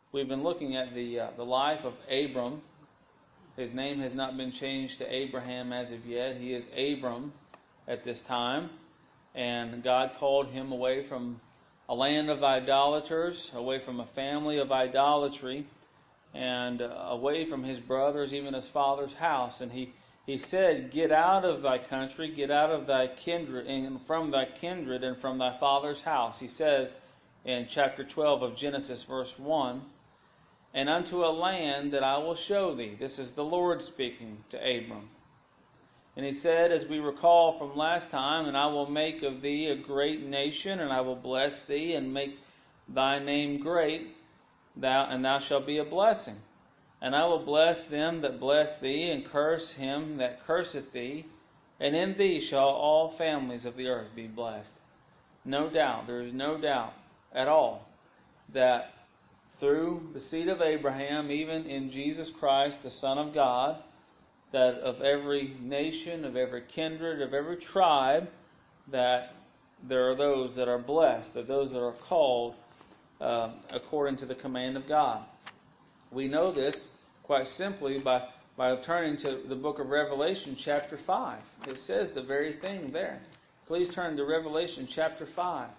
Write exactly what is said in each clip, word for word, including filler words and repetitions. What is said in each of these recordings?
we've been looking at the uh, the life of Abram. His name has not been changed to Abraham as of yet. He is Abram at this time. And God called him away from a land of idolaters, away from a family of idolatry, and uh, away from his brothers, even his father's house. And he, he said, "Get out of thy country, get out of thy kindred, and from thy kindred and from thy father's house." He says in chapter twelve of Genesis, verse one, "And unto a land that I will show thee." This is the Lord speaking to Abram. And he said, as we recall from last time, "And I will make of thee a great nation, and I will bless thee, and make thy name great, thou and thou shalt be a blessing. And I will bless them that bless thee, and curse him that curseth thee. And in thee shall all families of the earth be blessed." No doubt, there is no doubt at all that through the seed of Abraham, even in Jesus Christ, the Son of God, that of every nation, of every kindred, of every tribe, that there are those that are blessed, that those that are called uh, according to the command of God. We know this quite simply by, by turning to the book of Revelation chapter five. It says the very thing there. Please turn to Revelation chapter five.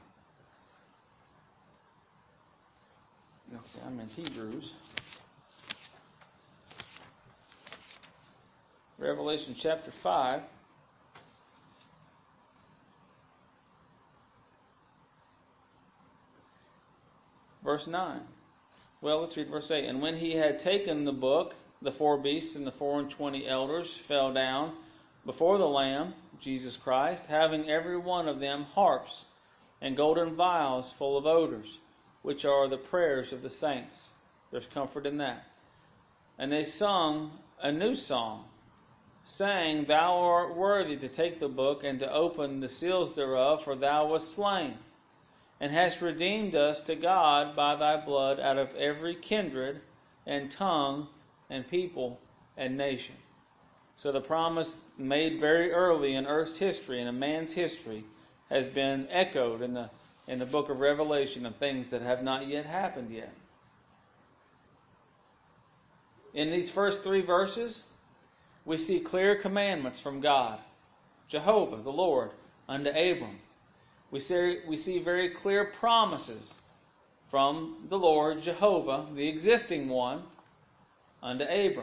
Let's see, I'm in Hebrews. Revelation chapter five. Verse nine. Well, let's read verse eight. "And when he had taken the book, the four beasts and the four and twenty elders fell down before the Lamb, Jesus Christ, having every one of them harps and golden vials full of odors, which are the prayers of the saints." There's comfort in that. "And they sung a new song, saying, Thou art worthy to take the book and to open the seals thereof, for thou wast slain, and hast redeemed us to God by thy blood out of every kindred and tongue and people and nation." So the promise made very early in earth's history, in a man's history, has been echoed in the in the book of Revelation of things that have not yet happened yet. In these first three verses, we see clear commandments from God, Jehovah, the Lord, unto Abram. We see, we see very clear promises from the Lord, Jehovah, the existing one, unto Abram.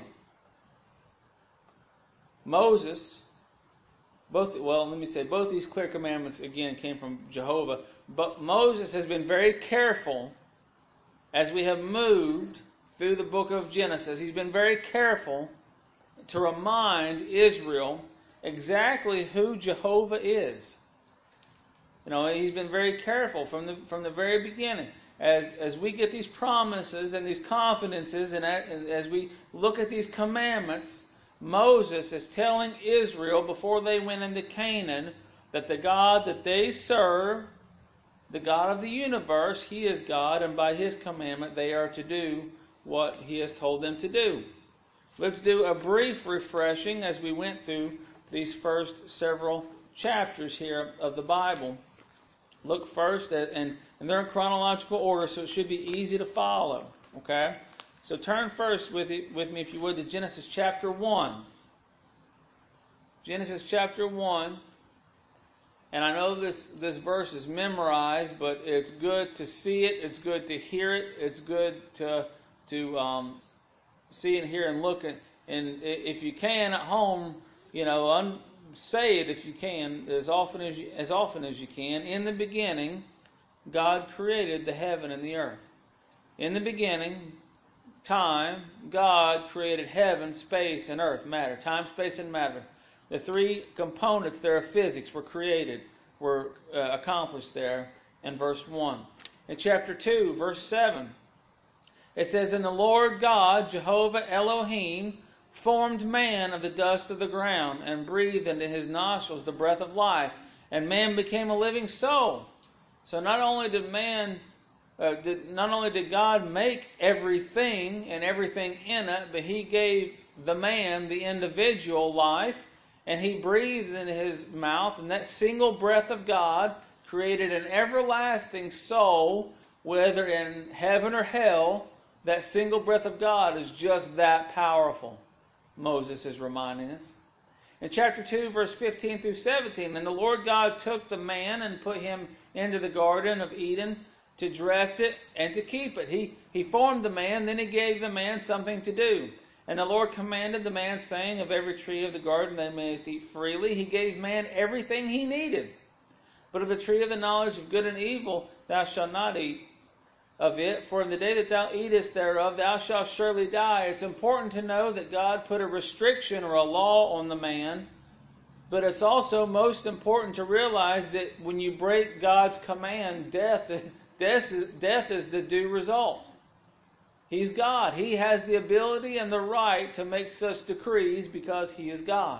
Moses, both, well, let me say, both these clear commandments, again, came from Jehovah. But Moses has been very careful as we have moved through the book of Genesis. He's been very careful to remind Israel exactly who Jehovah is. You know, he's been very careful from the from the very beginning. As as we get these promises and these confidences, and as we look at these commandments, Moses is telling Israel before they went into Canaan that the God that they serve, the God of the universe, He is God, and by His commandment they are to do what He has told them to do. Let's do a brief refreshing as we went through these first several chapters here of the Bible. Look first at, and, and they're in chronological order, so it should be easy to follow. Okay? So turn first with, it, with me, if you would, to Genesis chapter one. Genesis chapter one. And I know this, this verse is memorized, but it's good to see it. It's good to hear it. It's good to to um, see and hear and look at. And if you can at home, you know, un, say it if you can as often as you, as often as you can. In the beginning, God created the heaven and the earth. In the beginning, time, God created heaven, space, and earth, matter. Time, space, and matter. The three components there of physics were created, were uh, accomplished there in verse one. In chapter two, verse seven, it says, "And the Lord God, Jehovah Elohim, formed man of the dust of the ground, and breathed into his nostrils the breath of life, and man became a living soul." So not only did man, uh, did, not only did God make everything and everything in it, but He gave the man, the individual, life. And He breathed in his mouth, and that single breath of God created an everlasting soul, whether in heaven or hell, that single breath of God is just that powerful. Moses is reminding us. In chapter two, verse fifteen through seventeen, and the Lord God took the man and put him into the garden of Eden to dress it and to keep it. He, he formed the man, then he gave the man something to do. And the Lord commanded the man, saying, of every tree of the garden thou mayest eat freely. He gave man everything he needed. But of the tree of the knowledge of good and evil thou shalt not eat of it, for in the day that thou eatest thereof thou shalt surely die. It's important to know that God put a restriction or a law on the man, but it's also most important to realize that when you break God's command, death, death, is, death is the due result. He's God. He has the ability and the right to make such decrees because He is God.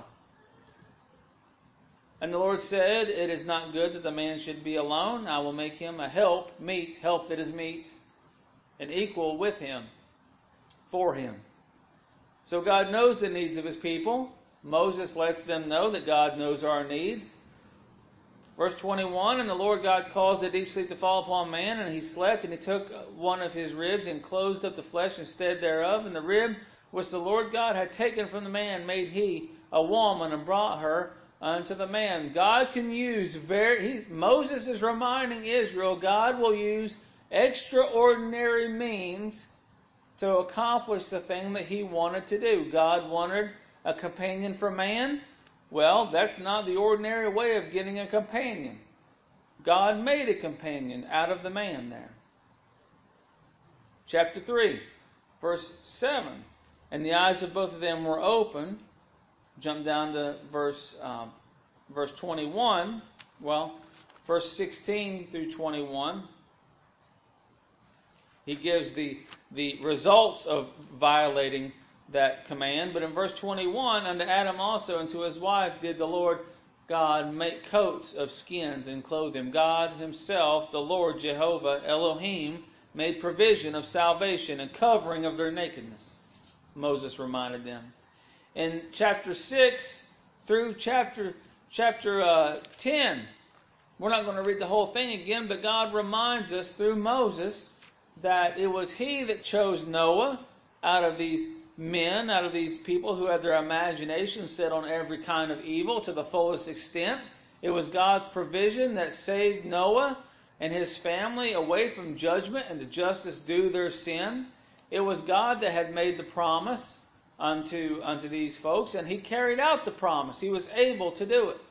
And the Lord said, it is not good that the man should be alone. I will make him a help, meet, help that is meet, and equal with him, for him. So God knows the needs of His people. Moses lets them know that God knows our needs. Verse twenty-one, and the Lord God caused a deep sleep to fall upon man, and he slept, and he took one of his ribs and closed up the flesh instead thereof. And the rib which the Lord God had taken from the man made He a woman, and brought her unto the man. God can use very, he, Moses is reminding Israel, God will use extraordinary means to accomplish the thing that He wanted to do. God wanted a companion for man. Well, that's not the ordinary way of getting a companion. God made a companion out of the man there. Chapter three, verse seven. And the eyes of both of them were open. Jump down to verse um, verse twenty-one. Well, verse sixteen through twenty-one. He gives the, the results of violating that command. But in verse twenty-one, unto Adam also and to his wife did the Lord God make coats of skins and clothe them. God Himself, the Lord Jehovah Elohim, made provision of salvation and covering of their nakedness. Moses reminded them. In chapter six through chapter chapter uh, ten, we're not going to read the whole thing again, but God reminds us through Moses that it was He that chose Noah out of these men, out of these people who had their imagination set on every kind of evil to the fullest extent. It was God's provision that saved Noah and his family away from judgment and the justice due their sin. It was God that had made the promise unto, unto these folks, and He carried out the promise. He was able to do it.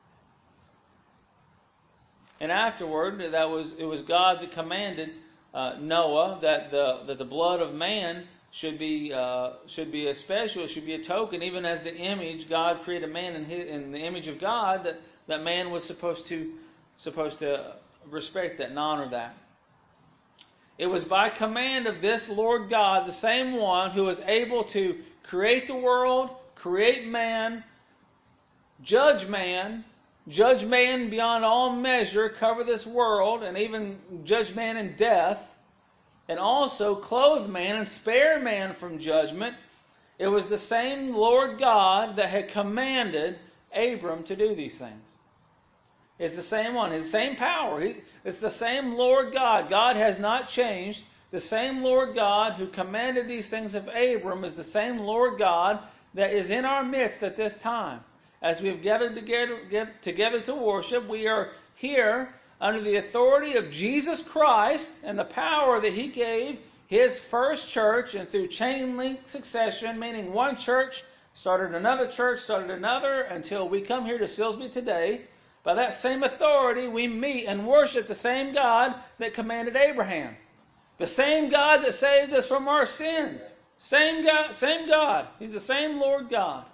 And afterward, that was it was God that commanded uh, Noah that the that the blood of man should be uh, should be a special, should be a token, even as the image God created man in, his, in the image of God, that, that man was supposed to supposed to respect that and honor that. It was by command of this Lord God, the same one who was able to create the world, create man, judge man, judge man beyond all measure, cover this world, and even judge man in death, and also clothe man and spare man from judgment. It was the same Lord God that had commanded Abram to do these things. It's the same one. It's the same power. It's the same Lord God. God has not changed. The same Lord God who commanded these things of Abram is the same Lord God that is in our midst at this time. As we have gathered together, get together to worship, we are here under the authority of Jesus Christ and the power that He gave His first church, and through chain link succession, meaning one church started another church, started another, until we come here to Silsbee today. By that same authority, we meet and worship the same God that commanded Abraham. The same God that saved us from our sins. Same God, same God. He's the same Lord God.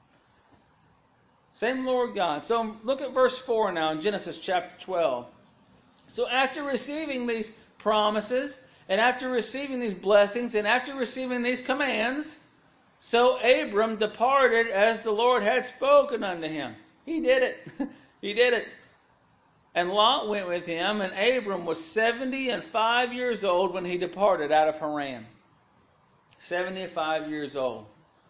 Same Lord God. So look at verse four now in Genesis chapter twelve. So after receiving these promises, and after receiving these blessings, and after receiving these commands, so Abram departed as the Lord had spoken unto him. He did it. He did it. And Lot went with him, and Abram was seventy and five years old when he departed out of Haran. Seventy and five years old.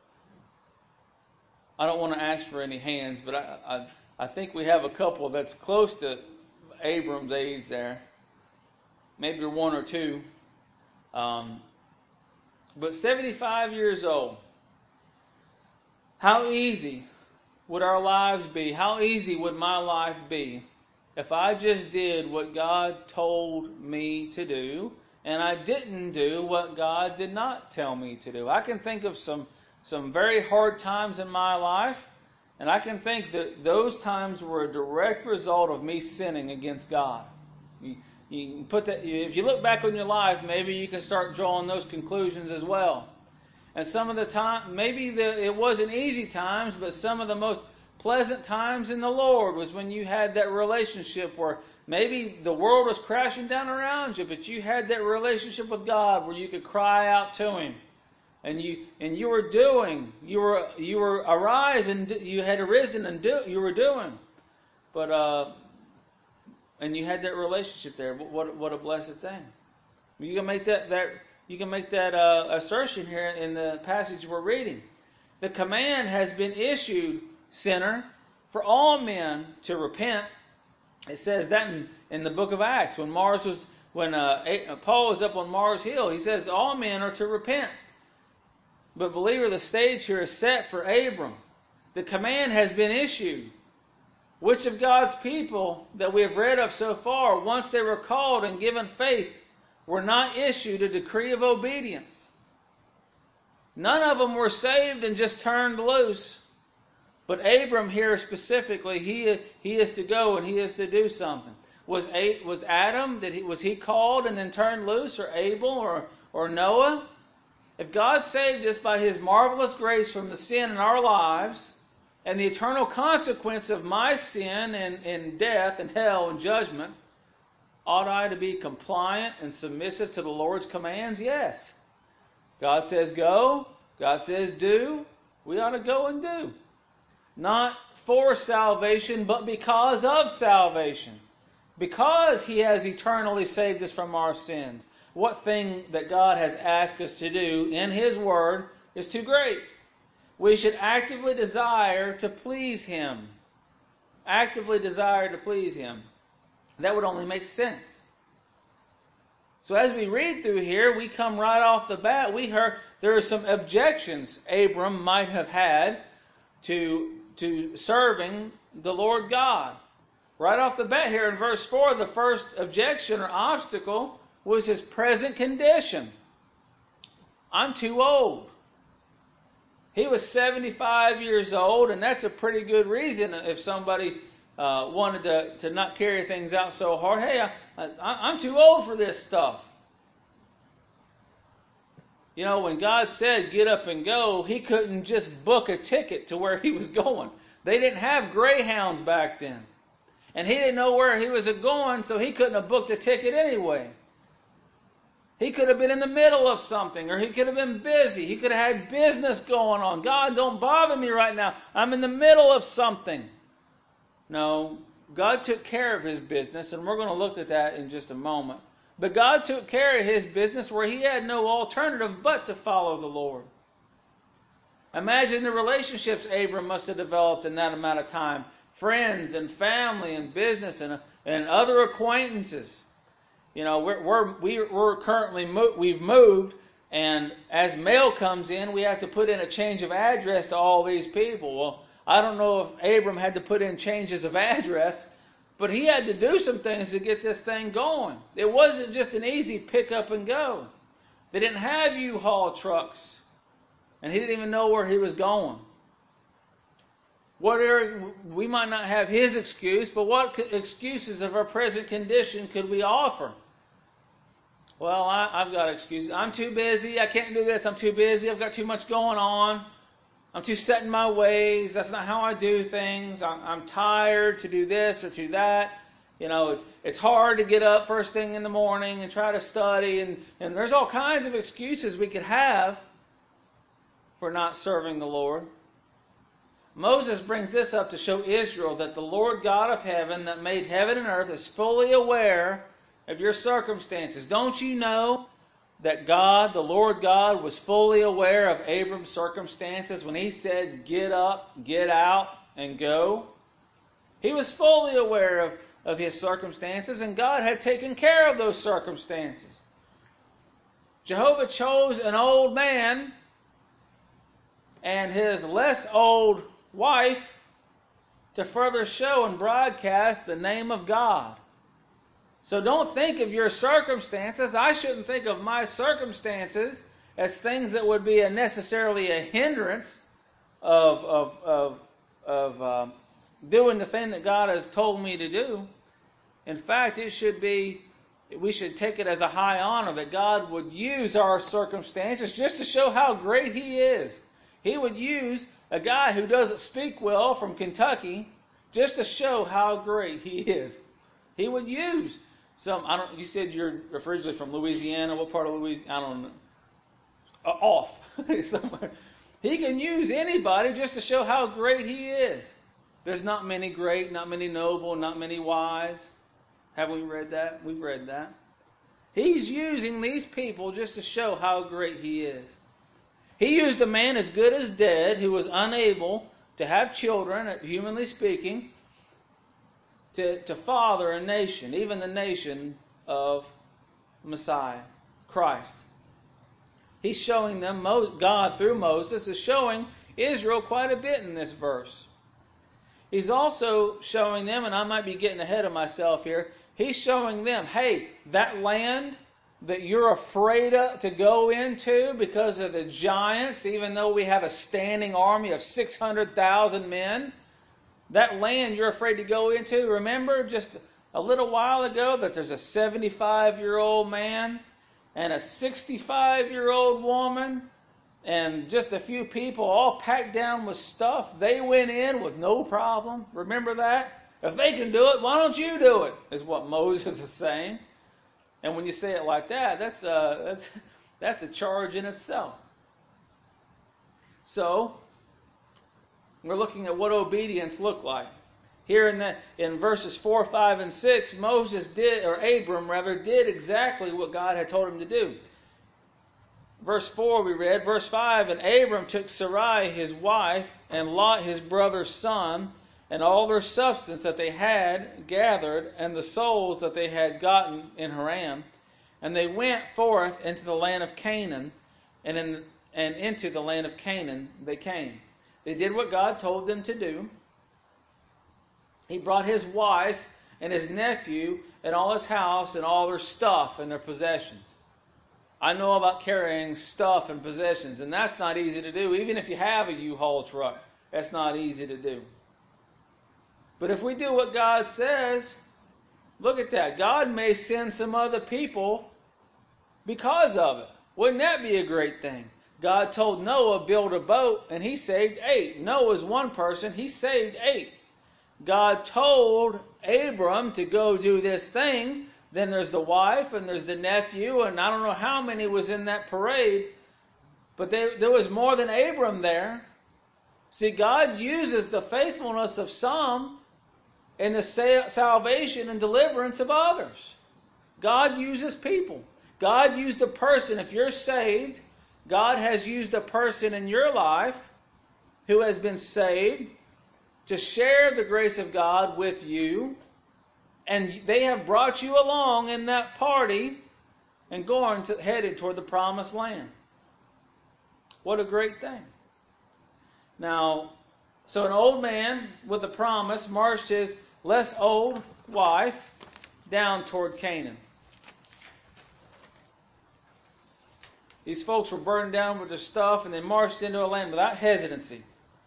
I don't want to ask for any hands, but I, I, I think we have a couple that's close to Abram's age there. Maybe one or two. Um, But seventy-five years old, how easy would our lives be? How easy would my life be if I just did what God told me to do and I didn't do what God did not tell me to do? I can think of some, some very hard times in my life, and I can think that those times were a direct result of me sinning against God. You, you can put that, if you look back on your life, maybe you can start drawing those conclusions as well. And some of the time, maybe the, it wasn't easy times, but some of the most pleasant times in the Lord was when you had that relationship where maybe the world was crashing down around you, but you had that relationship with God where you could cry out to Him, and you and you were doing, you were you were arise and you had arisen and do you were doing, but uh, and you had that relationship there. What what a blessed thing! You can make that that you can make that uh, assertion here in the passage we're reading. The command has been issued, sinner, for all men to repent. It says that in, in the book of Acts when Mars was when uh, Paul was up on Mars Hill. He says all men are to repent. But believer, the stage here is set for Abram. The command has been issued. Which of God's people that we have read of so far, once they were called and given faith, were not issued a decree of obedience? None of them were saved and just turned loose. But Abram here specifically, he, he is to go and he is to do something. Was, A, was Adam, did he, was he called and then turned loose, or Abel, or, or Noah? If God saved us by His marvelous grace from the sin in our lives and the eternal consequence of my sin and, and death and hell and judgment, ought I to be compliant and submissive to the Lord's commands? Yes. God says go. God says do. We ought to go and do. Not for salvation, but because of salvation. Because He has eternally saved us from our sins. What thing that God has asked us to do in His Word is too great. We should actively desire to please Him. Actively desire to please Him. That would only make sense. So as we read through here, we come right off the bat. We heard there are some objections Abram might have had to, to serving the Lord God. Right off the bat here in verse four, the first objection or obstacle was his present condition. I'm too old. He was seventy-five years old, and that's a pretty good reason if somebody uh, wanted to, to not carry things out so hard. Hey, I, I, I'm too old for this stuff. You know, when God said get up and go, He couldn't just book a ticket to where He was going. They didn't have Greyhounds back then. And He didn't know where He was going, so He couldn't have booked a ticket anyway. He could have been in the middle of something, or He could have been busy. He could have had business going on. God, don't bother me right now. I'm in the middle of something. No, God took care of His business, and we're going to look at that in just a moment. But God took care of His business where He had no alternative but to follow the Lord. Imagine the relationships Abram must have developed in that amount of time. Friends and family and business and, and other acquaintances. You know, we're we're we're currently mo- we've moved, and as mail comes in, we have to put in a change of address to all these people. Well, I don't know if Abram had to put in changes of address, but he had to do some things to get this thing going. It wasn't just an easy pick up and go. They didn't have U-Haul trucks, and he didn't even know where he was going. What are, we might not have his excuse, but what excuses of our present condition could we offer? Well, I, I've got excuses. I'm too busy. I can't do this. I'm too busy. I've got too much going on. I'm too set in my ways. That's not how I do things. I'm, I'm tired to do this or to that. You know, it's it's hard to get up first thing in the morning and try to study. And, and there's all kinds of excuses we could have for not serving the Lord. Moses brings this up to show Israel that the Lord God of heaven that made heaven and earth is fully aware of your circumstances. Don't you know that God, the Lord God, was fully aware of Abram's circumstances when He said, get up, get out, and go? He was fully aware of, of his circumstances, and God had taken care of those circumstances. Jehovah chose an old man and his less old wife to further show and broadcast the name of God. So don't think of your circumstances. I shouldn't think of my circumstances as things that would be a necessarily a hindrance of, of, of, of uh, doing the thing that God has told me to do. In fact, it should be, we should take it as a high honor that God would use our circumstances just to show how great He is. He would use a guy who doesn't speak well from Kentucky just to show how great He is. He would use some, I don't, you said you're originally from Louisiana. What part of Louisiana? I don't know. Uh, off. Somewhere. He can use anybody just to show how great He is. There's not many great, not many noble, not many wise. Haven't we read that? We've read that. He's using these people just to show how great He is. He used a man as good as dead who was unable to have children, humanly speaking, to, to father a nation, even the nation of Messiah, Christ. He's showing them, God through Moses is showing Israel quite a bit in this verse. He's also showing them, and I might be getting ahead of myself here, He's showing them, hey, that land that you're afraid of, to go into because of the giants, even though we have a standing army of six hundred thousand men, that land you're afraid to go into, remember just a little while ago that there's a seventy-five-year-old man and a sixty-five-year-old woman and just a few people all packed down with stuff. They went in with no problem. Remember that? If they can do it, why don't you do it? Is what Moses is saying. And when you say it like that, that's a, that's, that's a charge in itself. So, we're looking at what obedience looked like. Here in the in verses four, five, and six, Moses did, or Abram rather, did exactly what God had told him to do. Verse four we read, verse five, and Abram took Sarai his wife, and Lot his brother's son, and all their substance that they had gathered, and the souls that they had gotten in Haran, and they went forth into the land of Canaan, and in and into the land of Canaan they came. They did what God told them to do. He brought his wife and his nephew and all his house and all their stuff and their possessions. I know about carrying stuff and possessions, and that's not easy to do. Even if you have a U-Haul truck, that's not easy to do. But if we do what God says, look at that. God may send some other people because of it. Wouldn't that be a great thing? God told Noah build a boat, and he saved eight. Noah's one person. He saved eight. God told Abram to go do this thing. Then there's the wife, and there's the nephew, and I don't know how many was in that parade, but they, there was more than Abram there. See, God uses the faithfulness of some in the salvation and deliverance of others. God uses people. God used a person. If you're saved, God has used a person in your life who has been saved to share the grace of God with you, and they have brought you along in that party and going to, headed toward the promised land. What a great thing. Now, so an old man with a promise marched his less old wife down toward Canaan. These folks were burdened down with their stuff, and they marched into a land without hesitancy.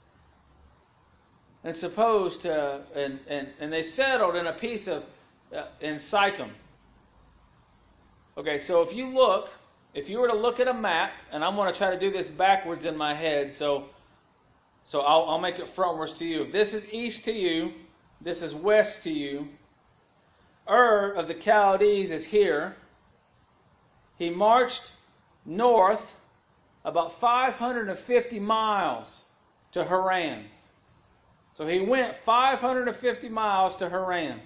And supposed to, and, and, and they settled in a piece of, uh, in Sychem. Okay, so if you look, if you were to look at a map, and I'm going to try to do this backwards in my head, so so I'll, I'll make it frontwards to you. If this is east to you, this is west to you. Ur of the Chaldees is here. He marched north about five hundred fifty miles to Haran. So he went five hundred fifty miles to Haran.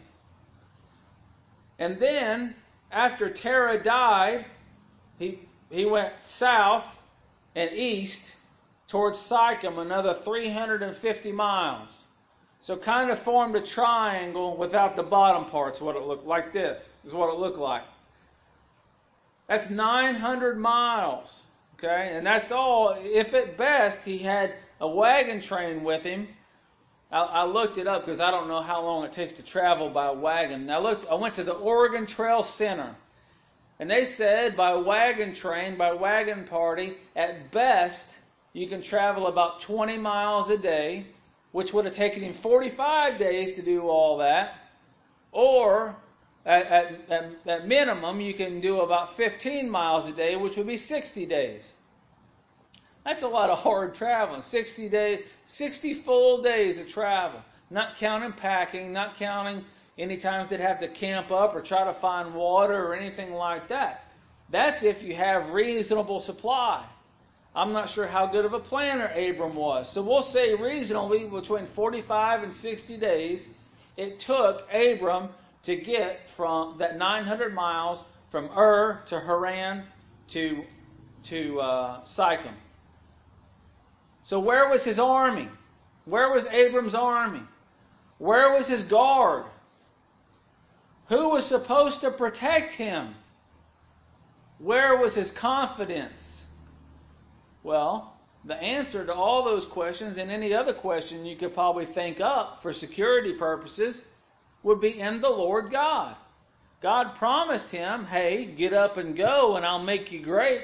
And then, after Terah died, he, he went south and east towards Sychem, another three hundred fifty miles. So kind of formed a triangle without the bottom parts, what it looked like. This is what it looked like. That's nine hundred miles. Okay, and that's all. If at best he had a wagon train with him. I, I looked it up because I don't know how long it takes to travel by wagon. I looked. I went to the Oregon Trail Center, and they said by wagon train, by wagon party, at best you can travel about twenty miles a day, which would have taken him forty-five days to do all that, or At, at, at, at minimum, you can do about fifteen miles a day, which would be sixty days. That's a lot of hard traveling. sixty day, sixty full days of travel. Not counting packing, not counting any times they'd have to camp up or try to find water or anything like that. That's if you have reasonable supply. I'm not sure how good of a planner Abram was. So we'll say reasonably between forty-five and sixty days it took Abram to get from that nine hundred miles from Ur to Haran to, to uh, Sychem. So where was his army? Where was Abram's army? Where was his guard? Who was supposed to protect him? Where was his confidence? Well, the answer to all those questions and any other question you could probably think up for security purposes would be in the Lord God. God promised him, hey, get up and go and I'll make you great.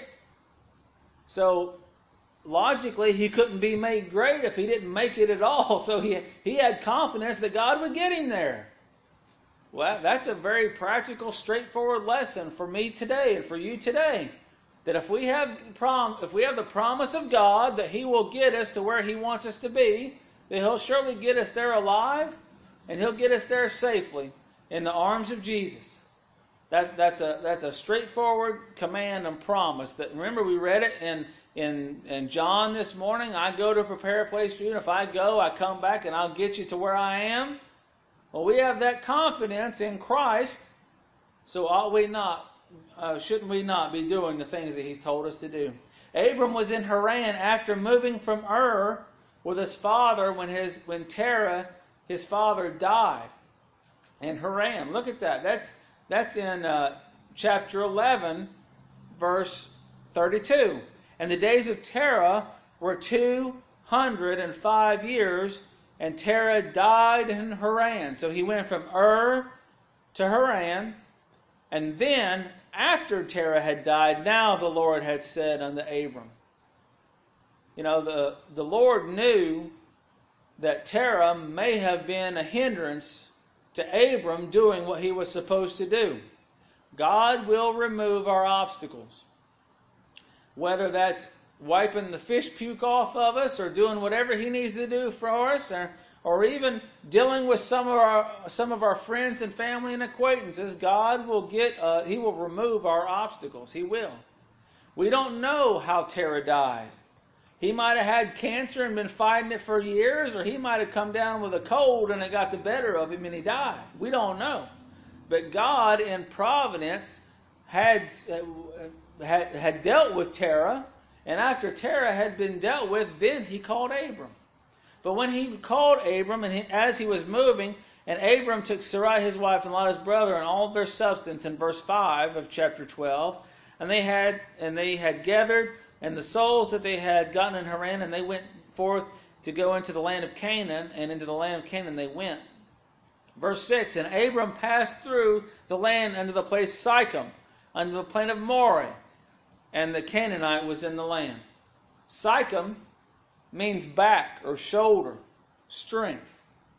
So logically, he couldn't be made great if he didn't make it at all. So he, he had confidence that God would get him there. Well, that's a very practical, straightforward lesson for me today and for you today. That if we have prom, if we have the promise of God that he will get us to where he wants us to be, that he'll surely get us there alive, and he'll get us there safely in the arms of Jesus. That, that's a that's a straightforward command and promise. That remember we read it in, in, in John this morning. I go to prepare a place for you, and if I go, I come back and I'll get you to where I am. Well, we have that confidence in Christ, so ought we not, uh, shouldn't we not be doing the things that he's told us to do? Abram was in Haran after moving from Ur with his father when his when Terah, his father, died in Haran. Look at that. That's that's in uh, chapter eleven, verse thirty-two. And the days of Terah were two hundred and five years, and Terah died in Haran. So he went from Ur to Haran, and then after Terah had died, now the Lord had said unto Abram. You know, the the Lord knew that Terah may have been a hindrance to Abram doing what he was supposed to do. God will remove our obstacles. Whether that's wiping the fish puke off of us or doing whatever he needs to do for us, or, or even dealing with some of our some of our friends and family and acquaintances, God will get uh, he will remove our obstacles. He will. We don't know how Terah died. He might have had cancer and been fighting it for years, or he might have come down with a cold and it got the better of him and he died. We don't know. But God in providence had, had, had dealt with Terah, and after Terah had been dealt with, then he called Abram. But when he called Abram, and he, as he was moving, and Abram took Sarai his wife and Lot his brother and all their substance in verse five of chapter twelve, and they had and they had gathered and the souls that they had gotten in Haran, and they went forth to go into the land of Canaan, and into the land of Canaan they went. Verse six, and Abram passed through the land unto the place Sychem, unto the plain of Moreh, and the Canaanite was in the land. Sychem means back or shoulder, strength.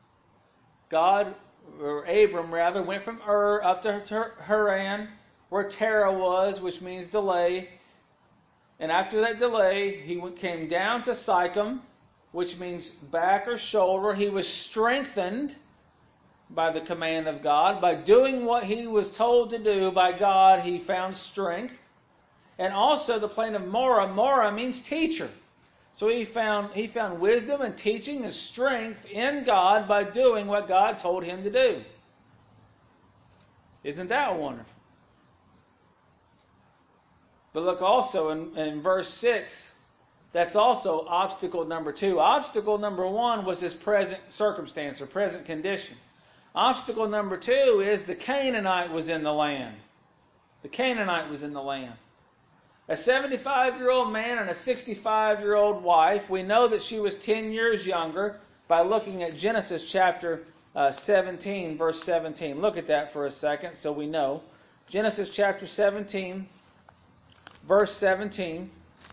God, or Abram rather, went from Ur up to Haran, where Terah was, which means delay. And after that delay, he came down to Sychem, which means back or shoulder. He was strengthened by the command of God. By doing what he was told to do by God, he found strength. And also the plain of Moreh. Moreh means teacher. So he found, he found wisdom and teaching and strength in God by doing what God told him to do. Isn't that wonderful? But look also in, in verse six, that's also obstacle number two. Obstacle number one was his present circumstance or present condition. Obstacle number two is the Canaanite was in the land. The Canaanite was in the land. A seventy-five-year-old man and a sixty-five-year-old wife. We know that she was ten years younger by looking at Genesis chapter uh, seventeen, verse seventeen. Look at that for a second so we know. Genesis chapter seventeen, verse seventeen.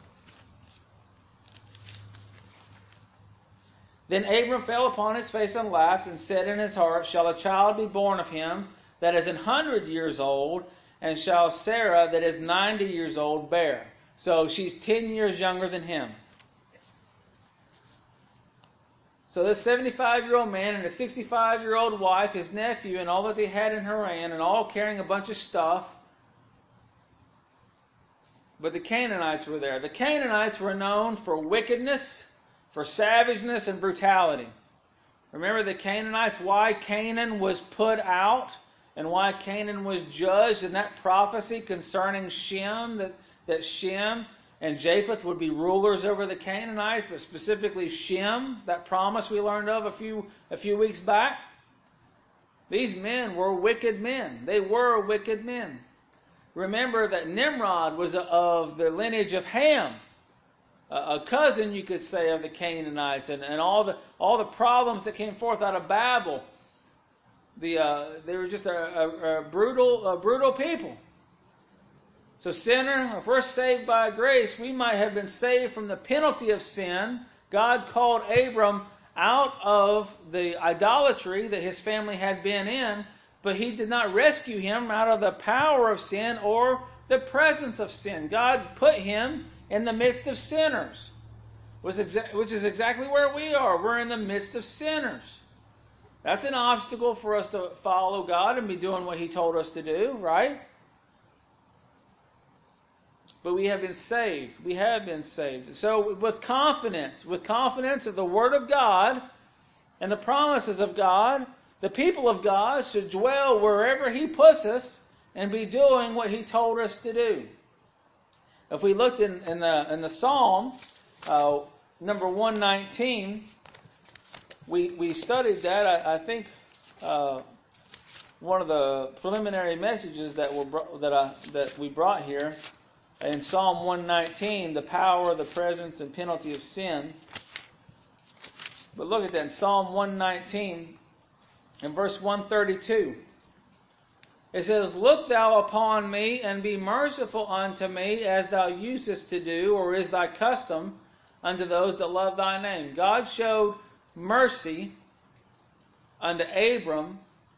Then Abram fell upon his face and laughed, and said in his heart, Shall a child be born of him that is an hundred years old, and shall Sarah that is ninety years old bear? So she's ten years younger than him. So this seventy-five-year-old man and a sixty-five-year-old wife, his nephew, and all that they had in Haran, and all carrying a bunch of stuff. But the Canaanites were there. The Canaanites were known for wickedness, for savageness and brutality. Remember the Canaanites, why Canaan was put out and why Canaan was judged in that prophecy concerning Shem, that, that Shem and Japheth would be rulers over the Canaanites, but specifically Shem, that promise we learned of a few, a few weeks back. These men were wicked men. They were wicked men. Remember that Nimrod was of the lineage of Ham, a cousin, you could say, of the Canaanites, and, and all the all the problems that came forth out of Babel. The uh, they were just a, a, a brutal a brutal people. So sinner, if we're saved by grace, we might have been saved from the penalty of sin. God called Abram out of the idolatry that his family had been in, but he did not rescue him out of the power of sin or the presence of sin. God put him in the midst of sinners, which is exactly where we are. We're in the midst of sinners. That's an obstacle for us to follow God and be doing what He told us to do, right? But we have been saved. We have been saved. So with confidence, with confidence of the Word of God and the promises of God, the people of God should dwell wherever He puts us and be doing what He told us to do. If we looked in, in the in the Psalm, uh, number one nineteen, we we studied that. I, I think uh, one of the preliminary messages that were bro- that I that we brought here in Psalm one nineteen, the power, the presence, and penalty of sin. But look at that in Psalm one nineteen, in verse one thirty-two. It says, Look thou upon me, and be merciful unto me, as thou usest to do, or is thy custom, unto those that love thy name. God showed mercy unto Abram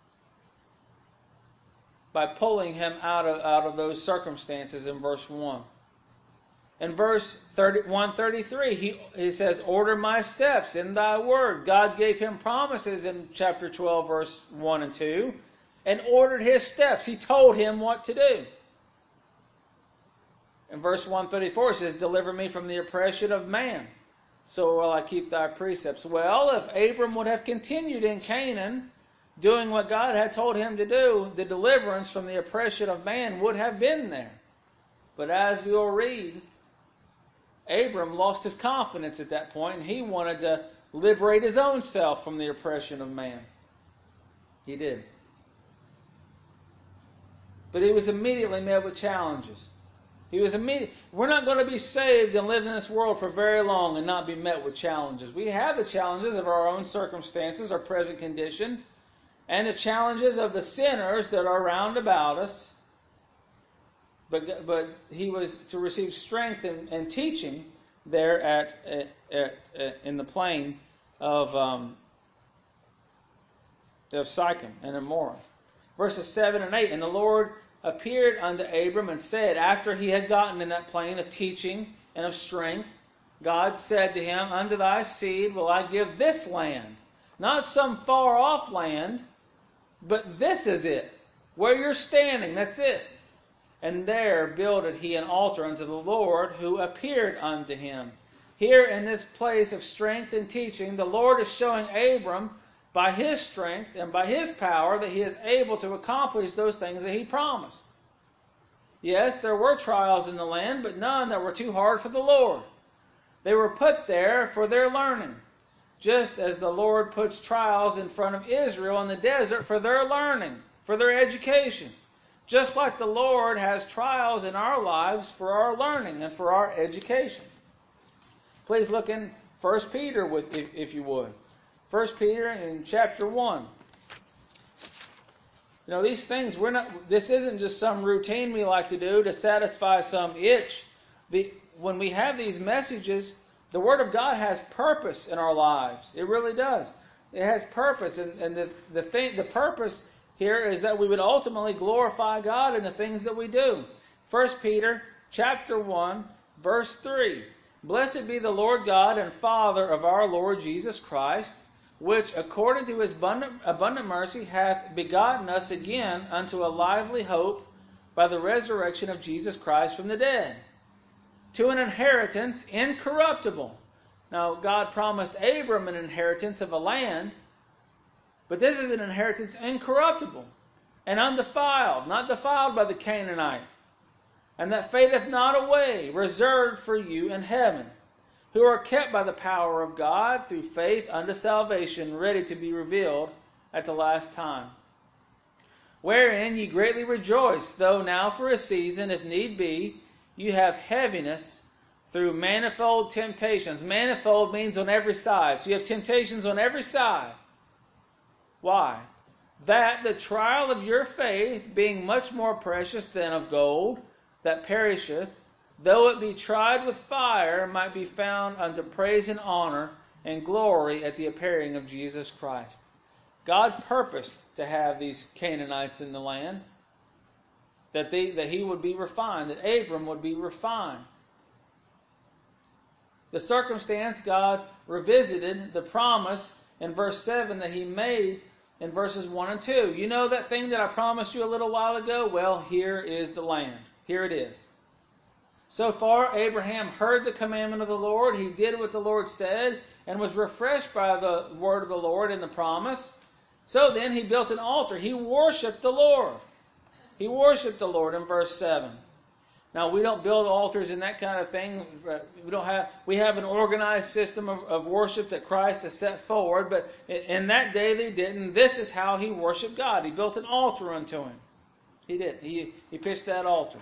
by pulling him out of, out of those circumstances in verse one. In verse one thirty-three, he, he says, Order my steps in thy word. God gave him promises in chapter twelve, verse one and two. And ordered his steps. He told him what to do. In verse one thirty-four it says, Deliver me from the oppression of man, so will I keep thy precepts. Well, if Abram would have continued in Canaan, doing what God had told him to do, the deliverance from the oppression of man would have been there. But as we will read, Abram lost his confidence at that point, and he wanted to liberate his own self from the oppression of man. He did. But he was immediately met with challenges. He was immediate. We're not going to be saved and live in this world for very long and not be met with challenges. We have the challenges of our own circumstances, our present condition, and the challenges of the sinners that are round about us. But but he was to receive strength and, and teaching there at, at, at, at in the plain of um, of Sychem and Amorah. Verses seven and eight, and the Lord appeared unto Abram and said, after he had gotten in that plane of teaching and of strength, God said to him, Unto thy seed will I give this land. Not some far off land, but this is it. Where you're standing, that's it. And there builded he an altar unto the Lord, who appeared unto him. Here in this place of strength and teaching, the Lord is showing Abram by His strength and by His power that he is able to accomplish those things that He promised. Yes, there were trials in the land, but none that were too hard for the Lord. They were put there for their learning, just as the Lord puts trials in front of Israel in the desert for their learning, for their education. Just like the Lord has trials in our lives for our learning and for our education. Please look in First Peter, with, if, if you would. First Peter in chapter one. You know, these things, we're not. This isn't just some routine we like to do to satisfy some itch. The, when we have these messages, the Word of God has purpose in our lives. It really does. It has purpose, and, and the the thing, the purpose here is that we would ultimately glorify God in the things that we do. First Peter chapter one, verse three. Blessed be the Lord God and Father of our Lord Jesus Christ, which according to his abundant, abundant mercy hath begotten us again unto a lively hope by the resurrection of Jesus Christ from the dead, to an inheritance incorruptible. Now, God promised Abram an inheritance of a land, but this is an inheritance incorruptible and undefiled, not defiled by the Canaanite, and that fadeth not away, reserved for you in heaven, who are kept by the power of God through faith unto salvation, ready to be revealed at the last time. Wherein ye greatly rejoice, though now for a season, if need be, you have heaviness through manifold temptations. Manifold means on every side. So you have temptations on every side. Why? That the trial of your faith, being much more precious than of gold, that perisheth, though it be tried with fire, might be found unto praise and honor and glory at the appearing of Jesus Christ. God purposed to have these Canaanites in the land, that, they, that he would be refined, that Abram would be refined. The circumstance, God revisited the promise in verse seven that he made in verses one and two. You know that thing that I promised you a little while ago? Well, here is the land. Here it is. So far, Abraham heard the commandment of the Lord. He did what the Lord said and was refreshed by the word of the Lord and the promise. So then he built an altar. He worshiped the Lord. He worshiped the Lord in verse seven. Now, we don't build altars and that kind of thing. We don't have. We have an organized system of, of worship that Christ has set forward. But in that day they didn't. This is how he worshiped God. He built an altar unto him. He did. He, he pitched that altar.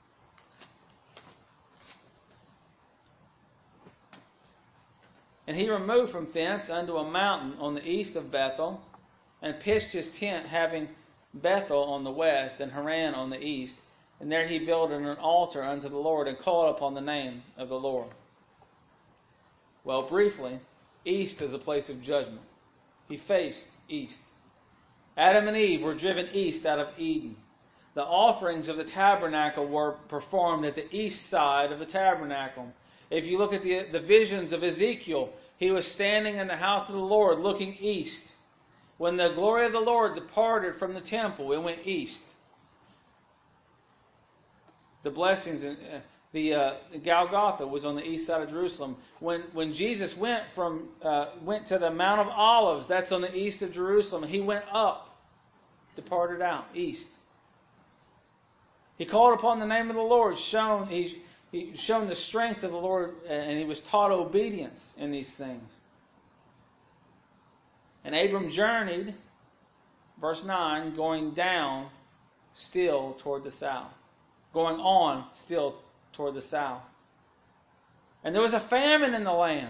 And he removed from thence unto a mountain on the east of Bethel, and pitched his tent, having Bethel on the west and Haran on the east. And there he builded an altar unto the Lord, and called upon the name of the Lord. Well, briefly, east is a place of judgment. He faced east. Adam and Eve were driven east out of Eden. The offerings of the tabernacle were performed at the east side of the tabernacle. If you look at the, the visions of Ezekiel, he was standing in the house of the Lord looking east. When the glory of the Lord departed from the temple, it went east. The blessings, in, uh, the uh, Golgotha was on the east side of Jerusalem. When when Jesus went from uh, went to the Mount of Olives, that's on the east of Jerusalem. He went up, departed out east. He called upon the name of the Lord, shown he he shown the strength of the Lord, and he was taught obedience in these things. And Abram journeyed, verse nine, going down still toward the south. Going on still toward the south. And there was a famine in the land.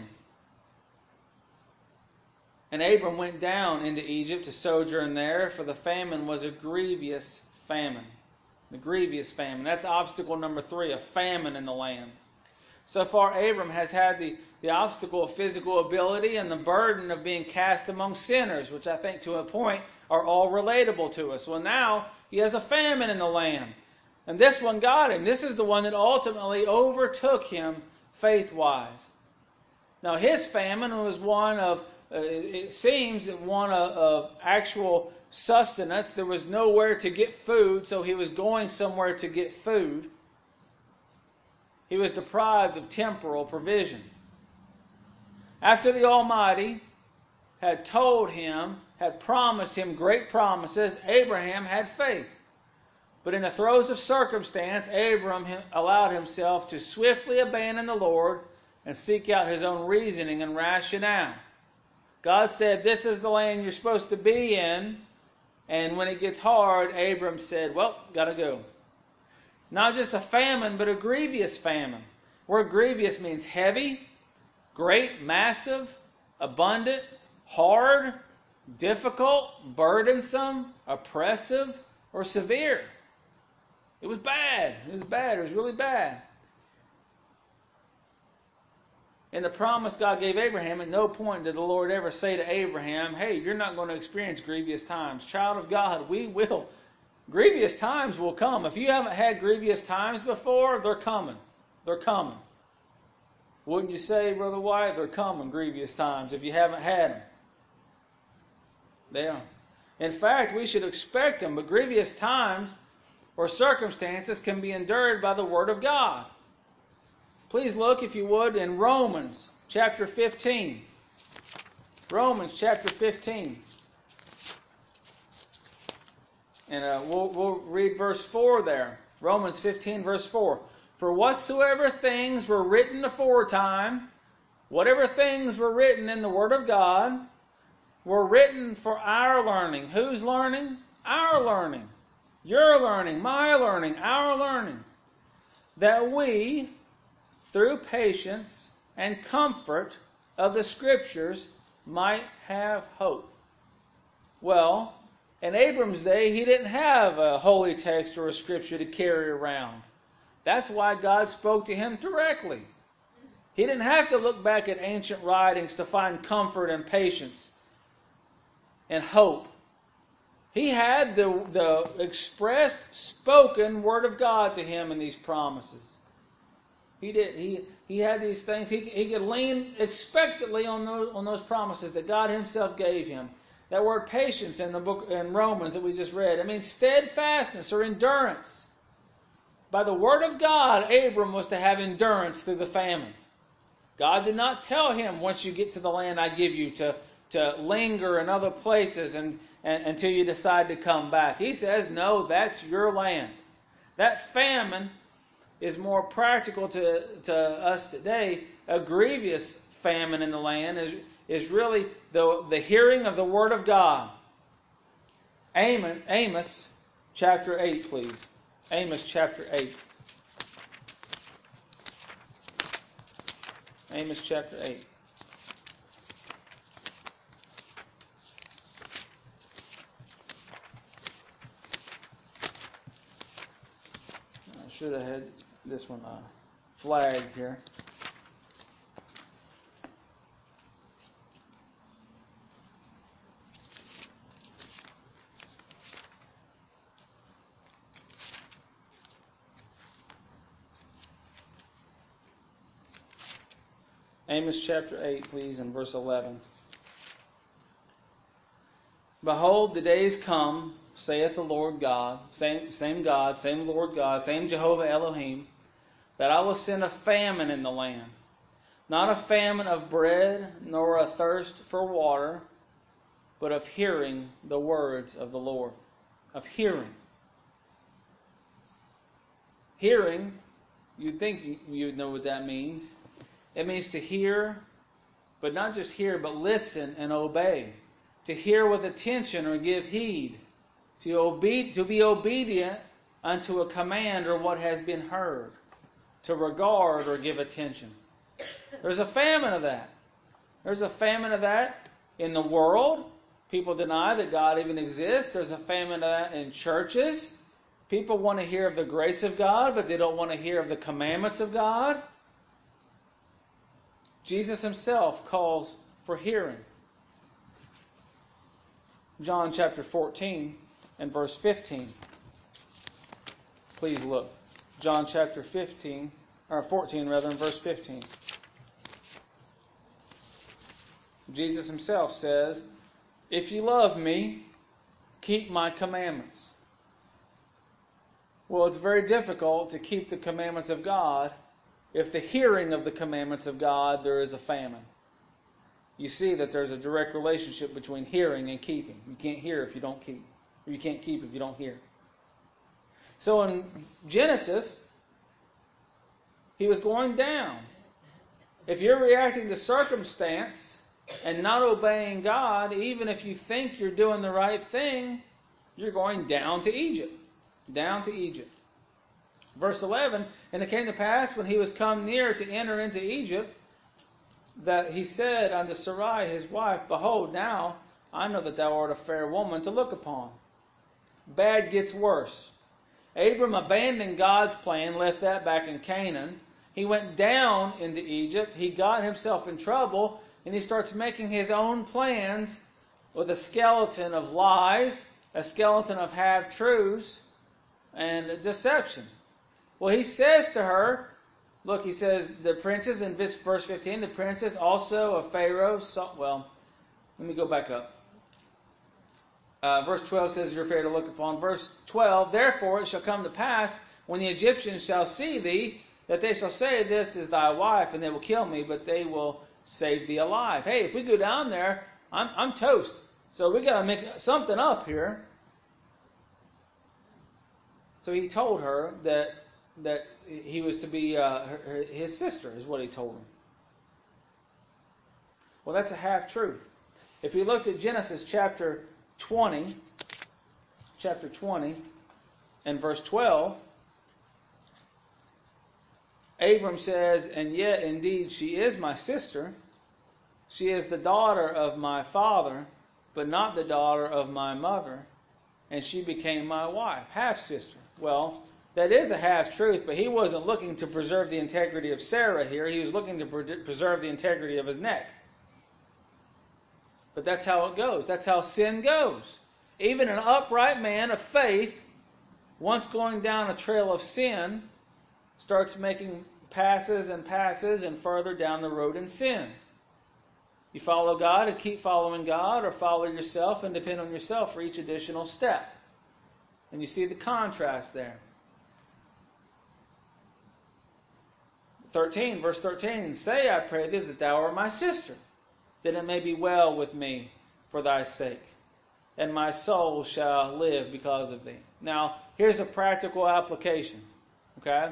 And Abram went down into Egypt to sojourn there, for the famine was a grievous famine. The grievous famine. That's obstacle number three, a famine in the land. So far, Abram has had the, the obstacle of physical ability and the burden of being cast among sinners, which I think to a point are all relatable to us. Well, now he has a famine in the land. And this one got him. This is the one that ultimately overtook him faith-wise. Now, his famine was one of, uh, it seems, one of, of actual sustenance. There was nowhere to get food, so he was going somewhere to get food. He was deprived of temporal provision. After the Almighty had told him, had promised him great promises, Abraham had faith. But in the throes of circumstance, Abram allowed himself to swiftly abandon the Lord and seek out his own reasoning and rationale. God said, this is the land you're supposed to be in. And when it gets hard, Abram said, well, gotta go. Not just a famine, but a grievous famine. Word grievous means heavy, great, massive, abundant, hard, difficult, burdensome, oppressive, or severe. It was bad. It was bad. It was really bad. In the promise God gave Abraham, at no point did the Lord ever say to Abraham, hey, you're not going to experience grievous times. Child of God, we will. Grievous times will come. If you haven't had grievous times before, they're coming. They're coming. Wouldn't you say, Brother White, they're coming, grievous times, if you haven't had them? They are. In fact, we should expect them, but grievous times or circumstances can be endured by the Word of God. Please look, if you would, in Romans chapter fifteen. Romans chapter fifteen. And uh, we'll, we'll read verse four there. Romans fifteen, verse four. For whatsoever things were written aforetime, whatever things were written in the Word of God, were written for our learning. Whose learning? Our learning. Your learning, my learning, our learning. That we, through patience and comfort of the Scriptures, might have hope. Well, in Abram's day, he didn't have a holy text or a Scripture to carry around. That's why God spoke to him directly. He didn't have to look back at ancient writings to find comfort and patience and hope. He had the, the expressed, spoken Word of God to him in these promises. He did. He he had these things. He he could lean expectantly on those on those promises that God Himself gave him. That word patience in the book in Romans that we just read, it means steadfastness or endurance. By the Word of God, Abram was to have endurance through the famine. God did not tell him, once you get to the land I give you, to to linger in other places and, and until you decide to come back. He says, no, that's your land. That famine is more practical to, to us today. A grievous famine in the land is, is really the, the hearing of the Word of God. Amos, Amos chapter eight, please. Amos chapter eight. Amos chapter eight. I should have had this one uh, flagged here. Amos chapter eight, please, and verse eleven. Behold, the days come, saith the Lord God, same, same God, same Lord God, same Jehovah Elohim, that I will send a famine in the land. Not a famine of bread, nor a thirst for water, but of hearing the words of the Lord. Of hearing. Hearing, you'd think you'd know what that means. It means to hear, but not just hear, but listen and obey. To hear with attention or give heed. To, obe- to be obedient unto a command or what has been heard. To regard or give attention. There's a famine of that. There's a famine of that in the world. People deny that God even exists. There's a famine of that in churches. People want to hear of the grace of God, but they don't want to hear of the commandments of God. Jesus Himself calls for hearing. John chapter fourteen and verse fifteen. Please look. John chapter fifteen, or fourteen rather, and verse fifteen. Jesus Himself says, if you love me, keep my commandments. Well, it's very difficult to keep the commandments of God if the hearing of the commandments of God there is a famine. You see that there's a direct relationship between hearing and keeping. You can't hear if you don't keep. Or you can't keep if you don't hear. So in Genesis, he was going down. If you're reacting to circumstance and not obeying God, even if you think you're doing the right thing, You're going down to Egypt. Down to Egypt. Verse eleven, and it came to pass when he was come near to enter into Egypt, that he said unto Sarai his wife, Behold, now I know that thou art a fair woman to look upon. Bad gets worse. Abram abandoned God's plan, left that back in Canaan. He went down into Egypt. He got himself in trouble, and he starts making his own plans with a skeleton of lies, a skeleton of half-truths, and deception. Well, he says to her, look, he says, the princess, in verse fifteen, the princess also of Pharaoh, saw, well, let me go back up. Uh, verse twelve says, you're fair to look upon. Verse twelve, therefore it shall come to pass, when the Egyptians shall see thee, that they shall say, this is thy wife, and they will kill me, but they will save thee alive. Hey, if we go down there, I'm, I'm toast. So we got to make something up here. So he told her that that he was to be uh, her, his sister, is what he told him. Well, that's a half-truth. If you looked at Genesis chapter twenty, chapter twenty, and verse twelve, Abram says, and yet indeed she is my sister. She is the daughter of my father, but not the daughter of my mother. And she became my wife, half-sister. Well, that is a half-truth, but he wasn't looking to preserve the integrity of Sarah here. He was looking to preserve the integrity of his neck. But that's how it goes. That's how sin goes. Even an upright man of faith, once going down a trail of sin, starts making passes and passes and further down the road in sin. You follow God and keep following God, or follow yourself and depend on yourself for each additional step. And you see the contrast there. thirteen, verse thirteen, say, I pray thee, that thou art my sister, that it may be well with me for thy sake, and my soul shall live because of thee. Now, here's a practical application. Okay?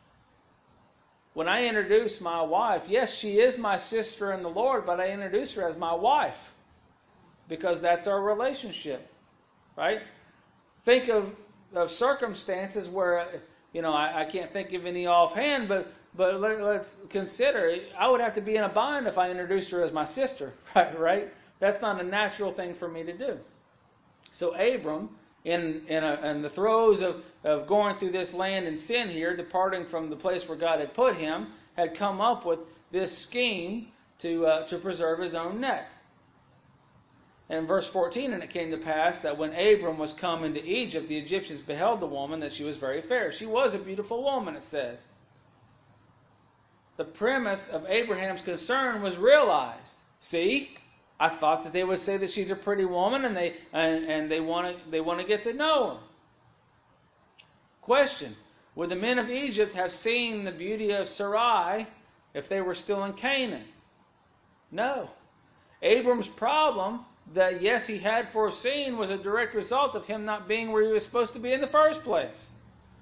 When I introduce my wife, yes, she is my sister in the Lord, but I introduce her as my wife, because that's our relationship. Right? Think of, of circumstances where, you know, I, I can't think of any offhand, but But let, let's consider, I would have to be in a bind if I introduced her as my sister, right? right? That's not a natural thing for me to do. So Abram, in in, a, in the throes of, of going through this land in sin here, departing from the place where God had put him, had come up with this scheme to uh, to preserve his own neck. And in verse fourteen, and it came to pass that when Abram was come into Egypt, the Egyptians beheld the woman, that she was very fair. She was a beautiful woman, it says. The premise of Abraham's concern was realized. See, I thought that they would say that she's a pretty woman, and they and, and they want to they want to get to know her. Question: would the men of Egypt have seen the beauty of Sarai if they were still in Canaan? No. Abram's problem, that yes, he had foreseen, was a direct result of him not being where he was supposed to be in the first place.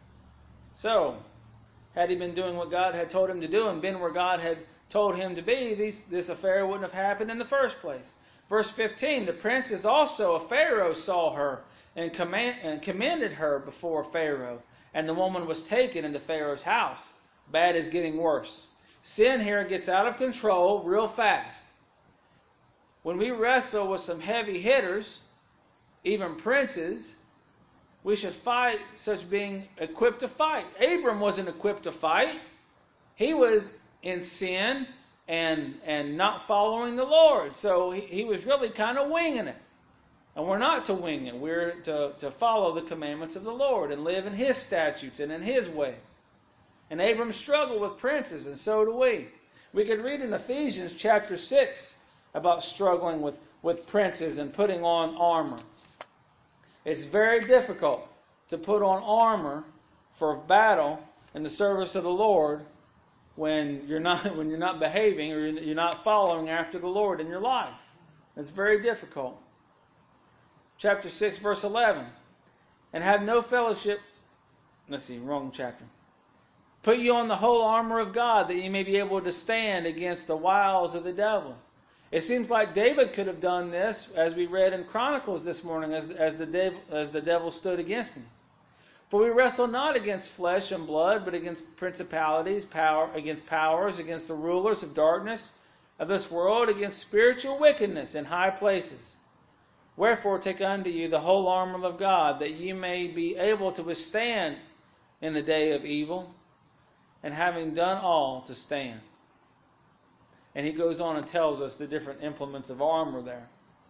So, had he been doing what God had told him to do and been where God had told him to be, these, this affair wouldn't have happened in the first place. Verse fifteen, the princes also of Pharaoh saw her and, command, and commended her before Pharaoh. And the woman was taken into Pharaoh's house. Bad is getting worse. Sin here gets out of control real fast. When we wrestle with some heavy hitters, even princes, we should fight such being equipped to fight. Abram wasn't equipped to fight. He was in sin and and not following the Lord. So he, he was really kind of winging it. And we're not to wing it. We're to, to follow the commandments of the Lord and live in His statutes and in His ways. And Abram struggled with princes, and so do we. We could read in Ephesians chapter six about struggling with, with princes and putting on armor. It's very difficult to put on armor for battle in the service of the Lord when you're not when you're not behaving or you're not following after the Lord in your life. It's very difficult. Chapter six, verse eleven. And have no fellowship. Let's see, wrong chapter. Put you on the whole armor of God, that you may be able to stand against the wiles of the devil. It seems like David could have done this, as we read in Chronicles this morning, as, as, the, dev, as the devil stood against him. For we wrestle not against flesh and blood, but against principalities, power, against powers, against the rulers of darkness of this world, against spiritual wickedness in high places. Wherefore take unto you the whole armor of God, that ye may be able to withstand in the day of evil, and having done all, to stand. And he goes on and tells us the different implements of armor there.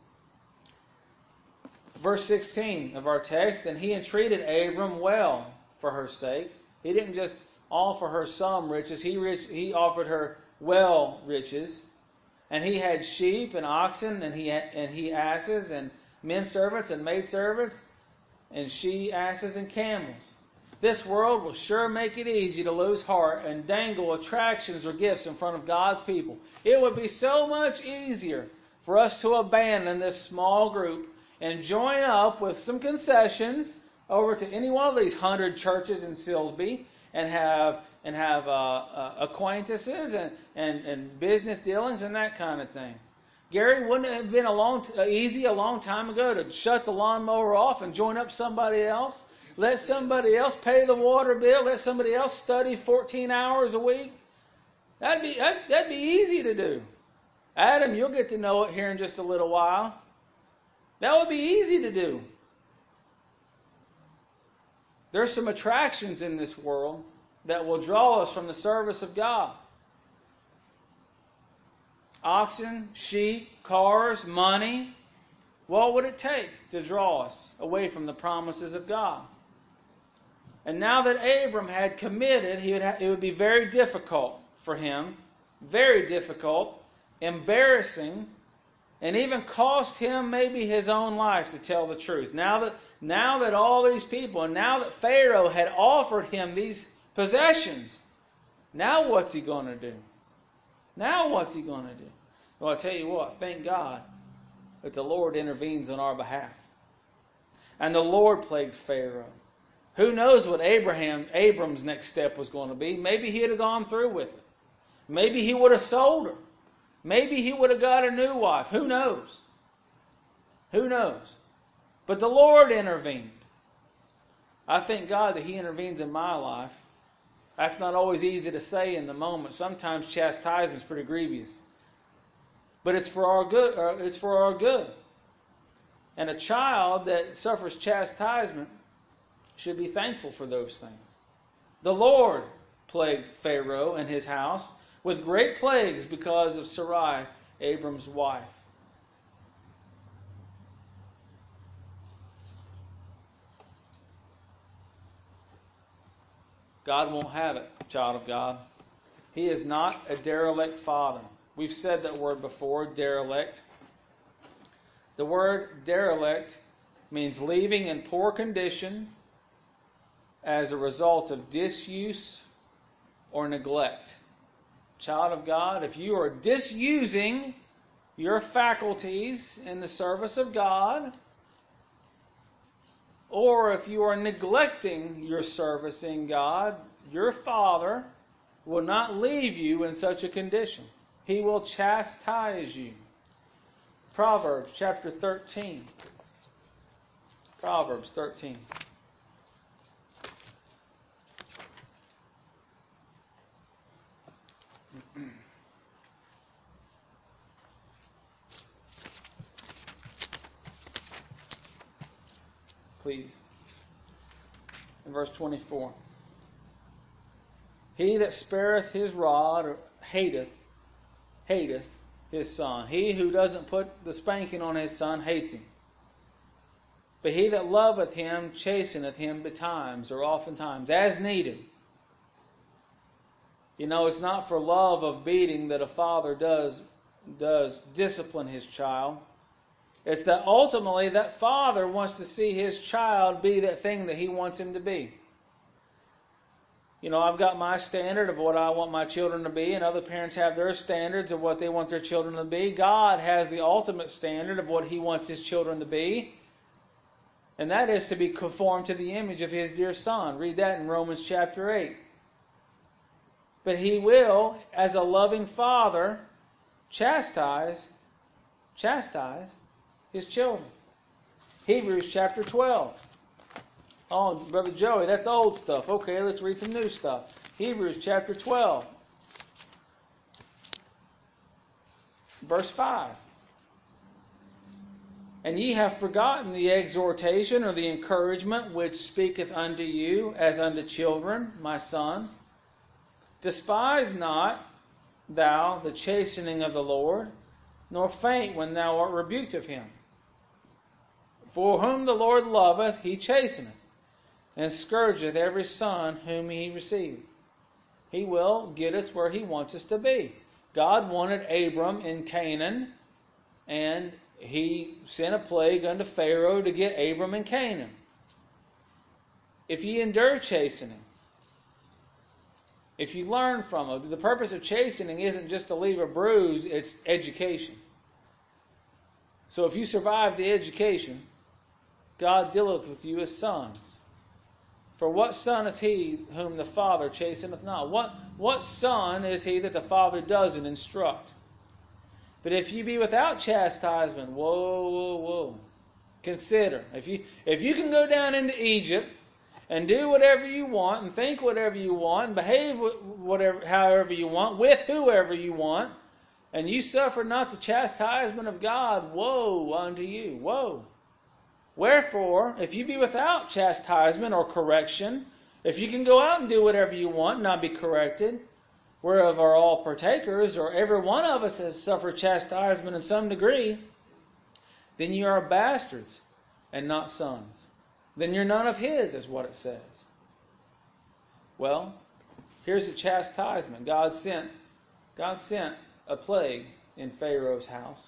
Verse sixteen of our text, and he entreated Abram well for her sake. He didn't just offer her some riches, he, rich, he offered her well riches. And he had sheep and oxen, and he and he asses, and men servants and maid servants, and she asses and camels. This world will sure make it easy to lose heart and dangle attractions or gifts in front of God's people. It would be so much easier for us to abandon this small group and join up with some concessions over to any one of these hundred churches in Silsbee and have and have uh, uh, acquaintances and, and, and business dealings and that kind of thing. Gary, wouldn't it have been a long t- easy a long time ago to shut the lawnmower off and join up somebody else? Let somebody else pay the water bill. Let somebody else study fourteen hours a week. That'd be that'd, that'd be easy to do. Adam, you'll get to know it here in just a little while. That would be easy to do. There's some attractions in this world that will draw us from the service of God. Oxen, sheep, cars, money. What would it take to draw us away from the promises of God? And now that Abram had committed, he would ha- it would be very difficult for him, very difficult, embarrassing, and even cost him maybe his own life to tell the truth. Now that, now that all these people, and now that Pharaoh had offered him these possessions, now what's he going to do? Now what's he going to do? Well, I'll tell you what, thank God that the Lord intervenes on our behalf. And the Lord plagued Pharaoh. Who knows what Abraham, Abram's next step was going to be? Maybe he'd have gone through with it. Maybe he would have sold her. Maybe he would have got a new wife. Who knows? Who knows? But the Lord intervened. I thank God that He intervenes in my life. That's not always easy to say in the moment. Sometimes chastisement is pretty grievous. But it's for our good. Or it's for our good. And a child that suffers chastisement should be thankful for those things. The Lord plagued Pharaoh and his house with great plagues because of Sarai, Abram's wife. God won't have it, child of God. He is not a derelict father. We've said that word before, derelict. The word derelict means leaving in poor condition as a result of disuse or neglect. Child of God, if you are disusing your faculties in the service of God, or if you are neglecting your service in God, your Father will not leave you in such a condition. He will chastise you. Proverbs chapter thirteen. Proverbs thirteen. Please. In verse twenty-four. He that spareth his rod or hateth, hateth his son. He who doesn't put the spanking on his son hates him. But he that loveth him chasteneth him betimes, or oftentimes, as needed. You know, it's not for love of beating that a father does, does discipline his child. It's that ultimately that father wants to see his child be that thing that he wants him to be. You know, I've got my standard of what I want my children to be, and other parents have their standards of what they want their children to be. God has the ultimate standard of what He wants His children to be, and that is to be conformed to the image of His dear Son. Read that in Romans chapter eight. But He will, as a loving Father, chastise chastise his children. Hebrews chapter twelve. Oh, Brother Joey, that's old stuff. Okay, let's read some new stuff. Hebrews chapter twelve. Verse five. And ye have forgotten the exhortation or the encouragement which speaketh unto you as unto children, my son. Despise not thou the chastening of the Lord, nor faint when thou art rebuked of him. For whom the Lord loveth, he chasteneth, and scourgeth every son whom he receiveth. He will get us where he wants us to be. God wanted Abram in Canaan, and he sent a plague unto Pharaoh to get Abram in Canaan. If ye endure chastening, if you learn from it, the purpose of chastening isn't just to leave a bruise, it's education. So if you survive the education, God dealeth with you as sons. For what son is he whom the Father chasteneth not? What, what son is he that the Father doesn't instruct? But if you be without chastisement, whoa, whoa, whoa. Consider. If you, if you can go down into Egypt and do whatever you want and think whatever you want and behave whatever, however you want, with whoever you want, and you suffer not the chastisement of God, woe unto you. Woe. Wherefore, if you be without chastisement or correction, if you can go out and do whatever you want and not be corrected, whereof are all partakers, or every one of us has suffered chastisement in some degree, then you are bastards and not sons. Then you're none of his, is what it says. Well, here's the chastisement. God sent, God sent a plague in Pharaoh's house.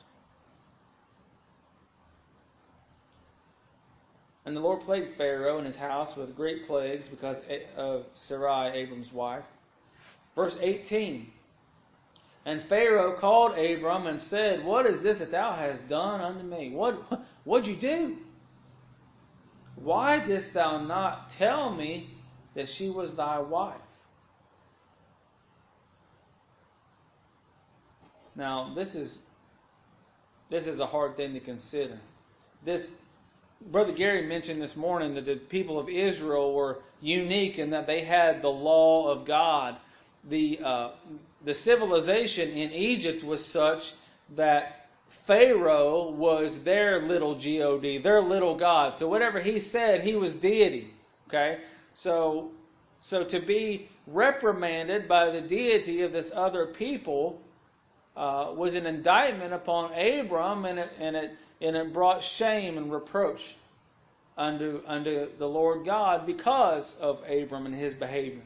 And the Lord plagued Pharaoh and his house with great plagues because of Sarai, Abram's wife. Verse eighteen. And Pharaoh called Abram and said, What is this that thou hast done unto me? What what'd you do? Why didst thou not tell me that she was thy wife? Now, this is this is a hard thing to consider. This Brother Gary mentioned this morning that the people of Israel were unique in that they had the law of God. The uh, the civilization in Egypt was such that Pharaoh was their little God, their little God. So whatever he said, he was deity. Okay, so so to be reprimanded by the deity of this other people uh, was an indictment upon Abram, and it and it and it brought shame and reproach unto unto the Lord God because of Abram and his behavior.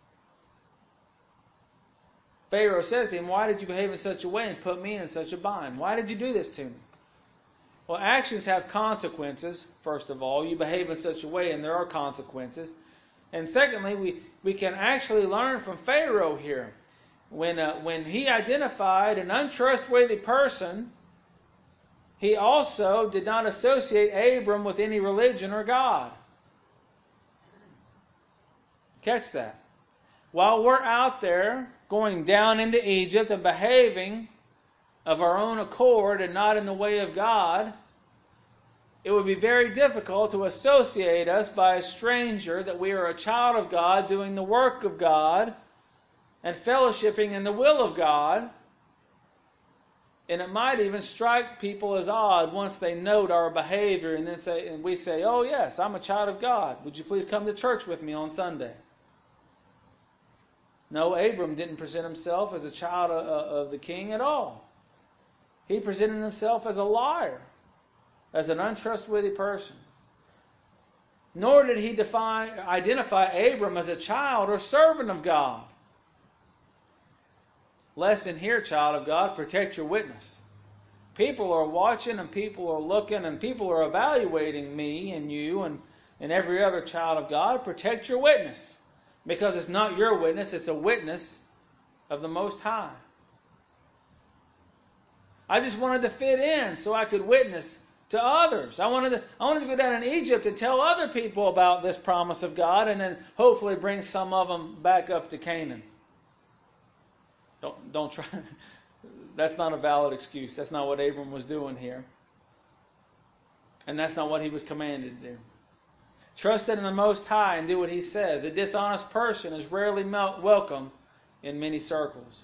Pharaoh says to him, Why did you behave in such a way and put me in such a bind? Why did you do this to me? Well, actions have consequences, first of all. You behave in such a way and there are consequences. And secondly, we, we can actually learn from Pharaoh here. When, uh, when he identified an untrustworthy person, he also did not associate Abram with any religion or God. Catch that. While we're out there going down into Egypt and behaving of our own accord and not in the way of God, it would be very difficult to associate us by a stranger that we are a child of God doing the work of God and fellowshipping in the will of God. And it might even strike people as odd once they note our behavior and then say, and we say, oh yes, I'm a child of God. Would you please come to church with me on Sunday? No, Abram didn't present himself as a child of, of the king at all. He presented himself as a liar, as an untrustworthy person. Nor did he define, identify Abram as a child or servant of God. Lesson here, child of God, protect your witness. People are watching and people are looking and people are evaluating me and you and, and every other child of God. Protect your witness. Because it's not your witness, it's a witness of the Most High. I just wanted to fit in so I could witness to others. I wanted to, I wanted to go down in Egypt and tell other people about this promise of God and then hopefully bring some of them back up to Canaan. Don't, don't try. that's not a valid excuse. That's not what Abram was doing here. And that's not what he was commanded to do. Trust in the Most High and do what He says. A dishonest person is rarely welcome in many circles.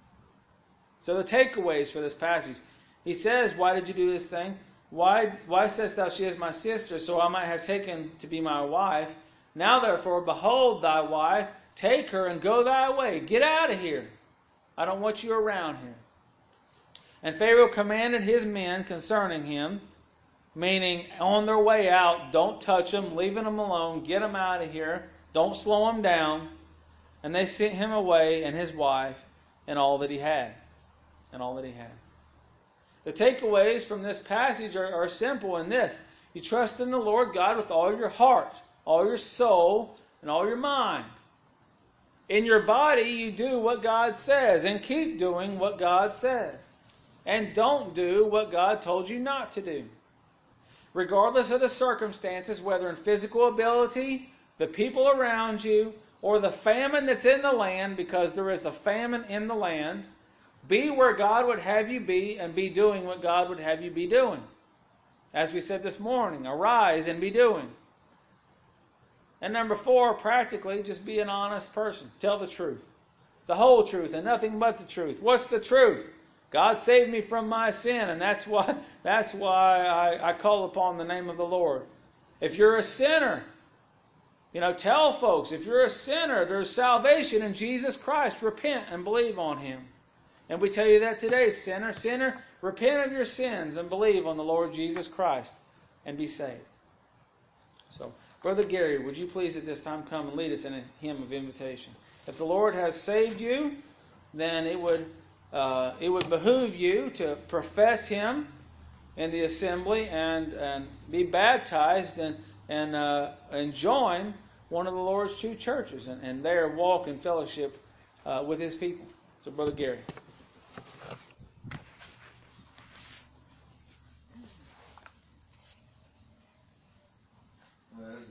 So the takeaways for this passage. He says, why did you do this thing? Why, why sayest thou, she is my sister, so I might have taken to be my wife? Now therefore, behold thy wife, take her and go thy way. Get out of here. I don't want you around here. And Pharaoh commanded his men concerning him, meaning on their way out, don't touch them, leaving them alone, get them out of here, don't slow them down. And they sent him away and his wife and all that he had. And all that he had. The takeaways from this passage are, are simple in this. You trust in the Lord God with all your heart, all your soul, and all your mind. In your body, you do what God says and keep doing what God says. And don't do what God told you not to do. Regardless of the circumstances, whether in physical ability, the people around you, or the famine that's in the land, because there is a famine in the land, be where God would have you be and be doing what God would have you be doing. As we said this morning, arise and be doing. And number four, practically, just be an honest person. Tell the truth. The whole truth and nothing but the truth. What's the truth? God saved me from my sin, and that's why, that's why I, I call upon the name of the Lord. If you're a sinner, you know, tell folks, if you're a sinner, there's salvation in Jesus Christ. Repent and believe on Him. And we tell you that today, sinner, sinner, repent of your sins and believe on the Lord Jesus Christ and be saved. So, Brother Gary, would you please at this time come and lead us in a hymn of invitation? If the Lord has saved you, then it would uh, it would behoove you to profess Him in the assembly and, and be baptized and and uh, and join one of the Lord's true churches and, and there walk in fellowship uh, with His people. So, Brother Gary.